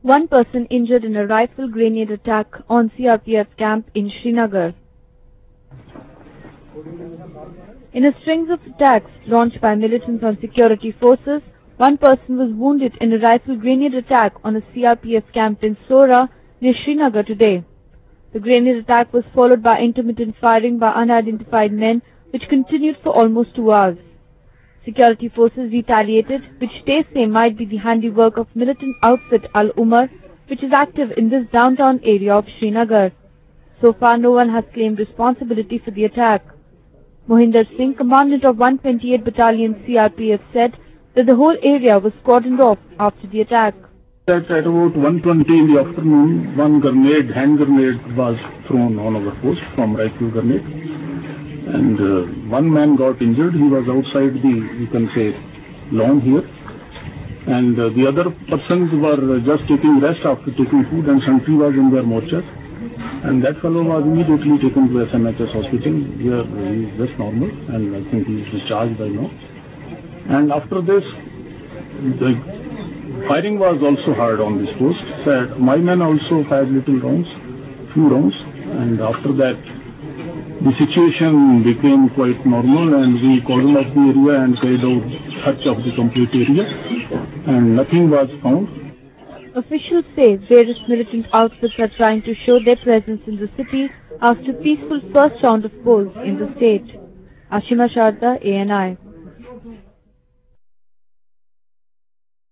One person injured in a rifle grenade attack on CRPF camp in Srinagar. In a string of attacks launched by militants on security forces, one person was wounded in a rifle grenade attack on a CRPF camp in Sora near Srinagar today. The grenade attack was followed by intermittent firing by unidentified men, which continued for almost 2 hours. Security forces retaliated, which they say might be the handiwork of militant outfit Al-Umar, which is active in this downtown area of Srinagar. So far, no one has claimed responsibility for the attack. Mohinder Singh, commandant of 128 Battalion CRPF, said that the whole area was cordoned off after the attack. At about 1:20 in the afternoon, one hand grenade was thrown on our post from rifle grenade, and one man got injured. He was outside the, you can say, lawn here, and the other persons were just taking rest after taking food, and sentry was in their morchar, and that fellow was immediately taken to SMHS hospital. Here he is just normal, and I think he is discharged by now. And after this, the firing was also heard on this post. My men also fired few rounds, and after that, the situation became quite normal, and we cordoned off the area and carried out search of the complete area, and nothing was found. Officials say various militant outfits are trying to show their presence in the city after peaceful first round of polls in the state. Ashima Sharda, ANI.